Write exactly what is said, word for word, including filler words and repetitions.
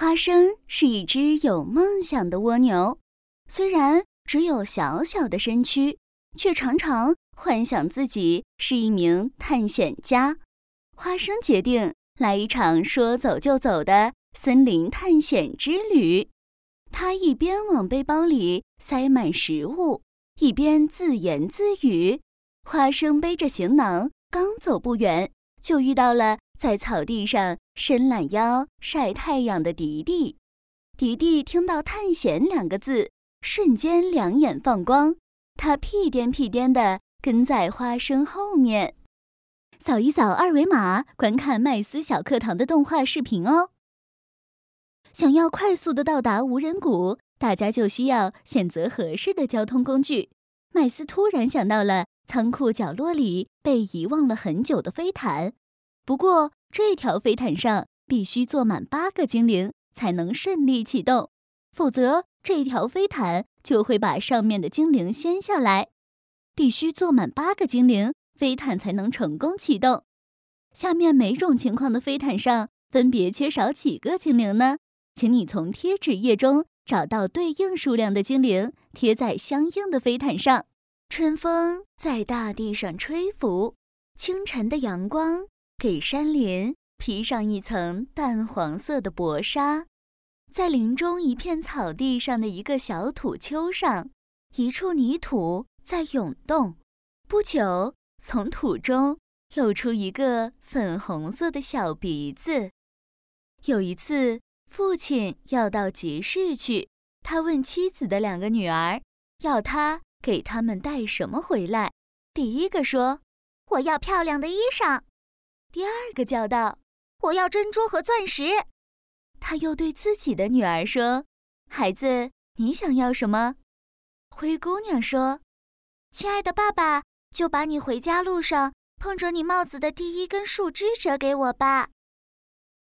花生是一只有梦想的蜗牛，虽然只有小小的身躯，却常常幻想自己是一名探险家。花生决定来一场说走就走的森林探险之旅。他一边往背包里塞满食物，一边自言自语。花生背着行囊，刚走不远，就遇到了在草地上伸懒腰晒太阳的迪迪。迪迪听到探险两个字，瞬间两眼放光，他屁颠屁颠地跟在花生后面。扫一扫二维码，观看麦斯小课堂的动画视频哦。想要快速地到达无人谷，大家就需要选择合适的交通工具。麦斯突然想到了仓库角落里被遗忘了很久的飞毯，不过这条飞毯上必须坐满八个精灵才能顺利启动，否则这条飞毯就会把上面的精灵掀下来。必须坐满八个精灵，飞毯才能成功启动。下面每种情况的飞毯上分别缺少几个精灵呢？请你从贴纸页中找到对应数量的精灵，贴在相应的飞毯上。春风在大地上吹拂，清晨的阳光给山林披上一层淡黄色的薄纱。在林中一片草地上的一个小土丘上，一处泥土在涌动。不久，从土中露出一个粉红色的小鼻子。有一次，父亲要到集市去，他问妻子的两个女儿，要他给他们带什么回来。第一个说：“ 我要漂亮的衣裳。” 第二个叫道：“ 我要珍珠和钻石。” 他又对自己的女儿说：“孩子，你想要什么？”灰姑娘说：“ 亲爱的爸爸，就把你回家路上碰着你帽子的第一根树枝折给我吧。”